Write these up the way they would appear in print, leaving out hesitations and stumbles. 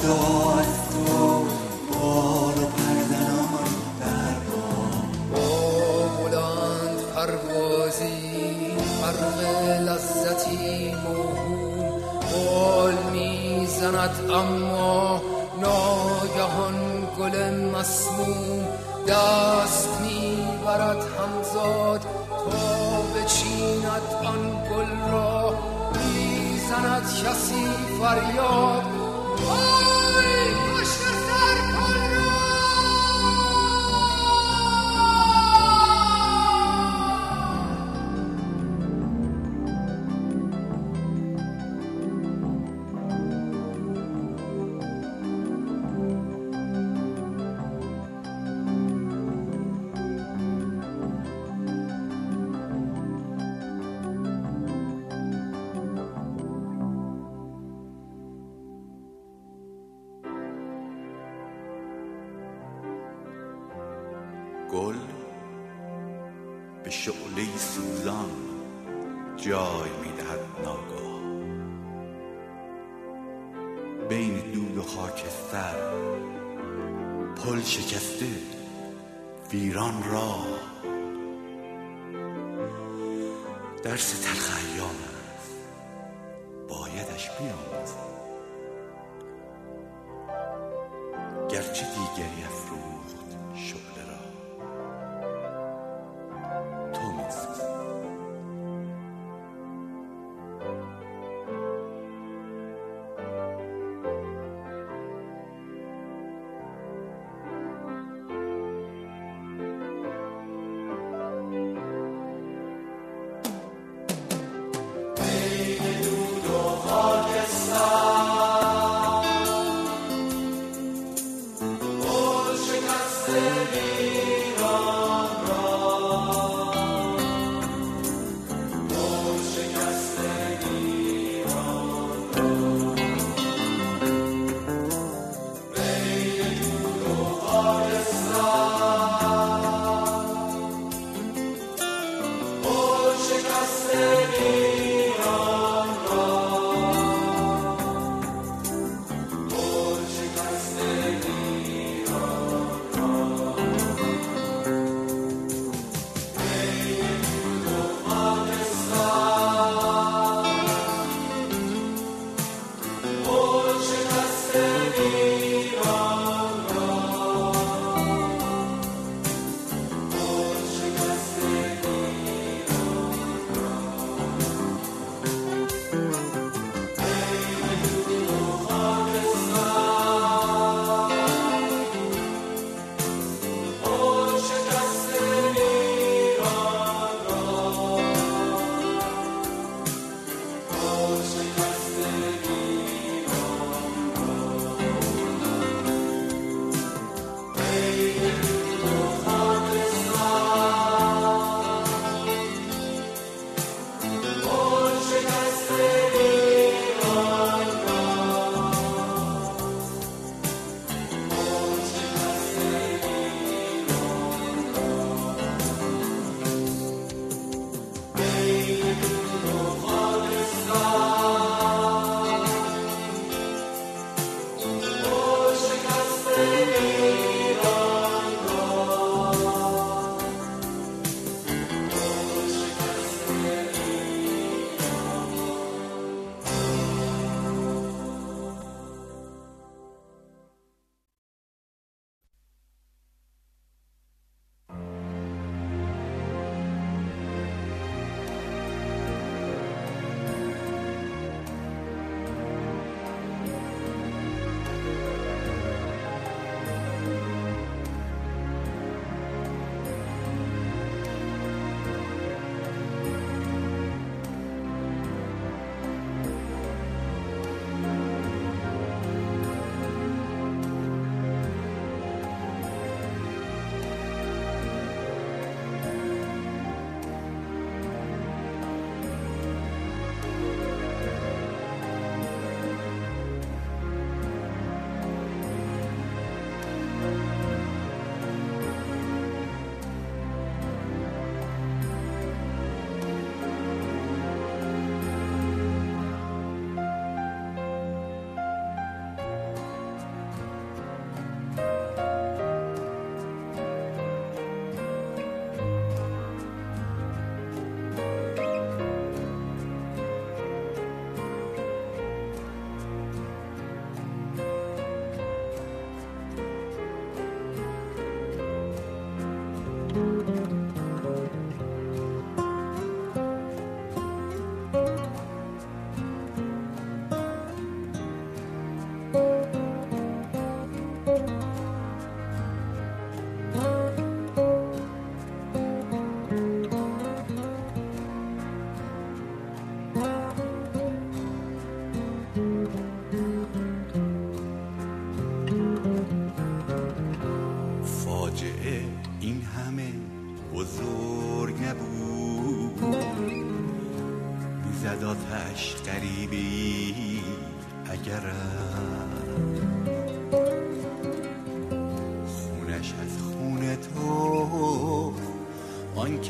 جدا از تو بال و پردنان در با بلند پروازی فرق لذتی موهوم بال میزند اما ناگهان گل مسموم دست میبرد همزاد تا بچیند آن گل را میزند کسی فریاد وای پشت سر کن را گل به شعله سوزان جای میدهد ناگاه بین دود و خاکستر پل شکسته ویران راه درس تلخ ایام است بایدش بیاموزی گرچه دیگری افروخت شعله را تو می‌سوزی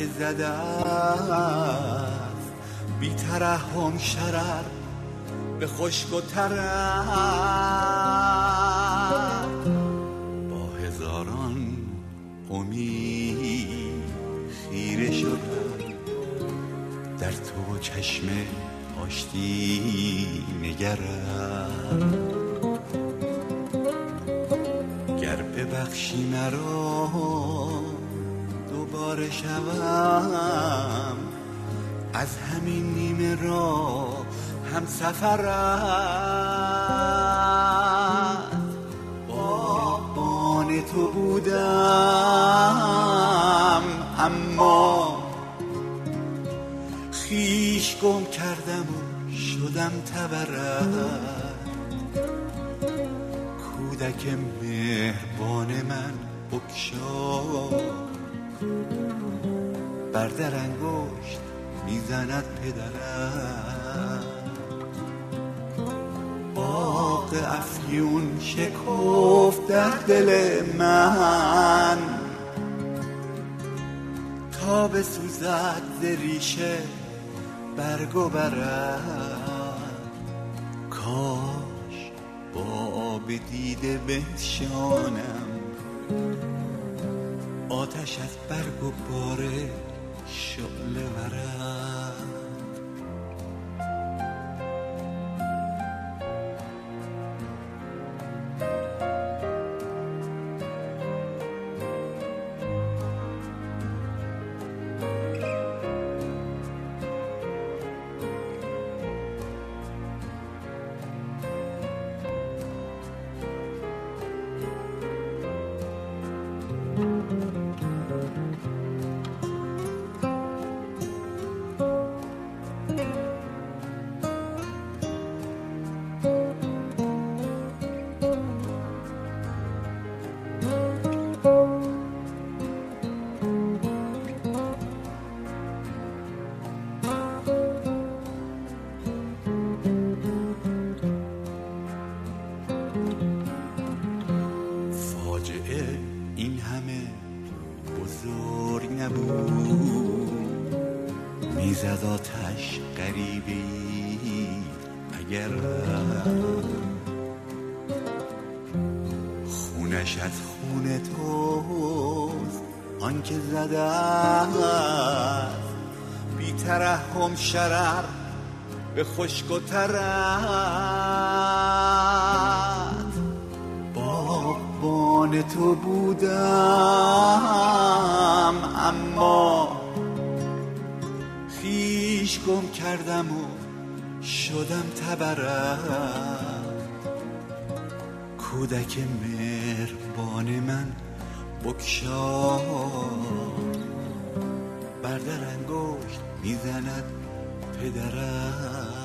که زده است بی ترحم شرر به خشک و ترک، با هزاران امید خیره شدم در تو چشم آشتی نگرم. گر ببخشی مرا دوباره شوم از همین نیمه راه هم سفرت، باغبان تو بودم اما خویش گم کردم و شدم تبرت. کودک مهربان من بگشا بر در انگشت میزند پدرت. باغ افیون شکفت در دل من تا بسوزد ز ریشه برگ و برد. کاش با آب دیده بنشانم آتش از برگ و باره شعله ورد. فاجعه این همه بزرگ نبود، میزد آتش غریبی اگر خونش از خون توست آن که زده است بی ترحم شرر به خشک و ترک. باغبان تو بودم اما خویش گم کردم و شدم تبرک. کودک مهربان من بگشا بر در انگشت میزند پدرت.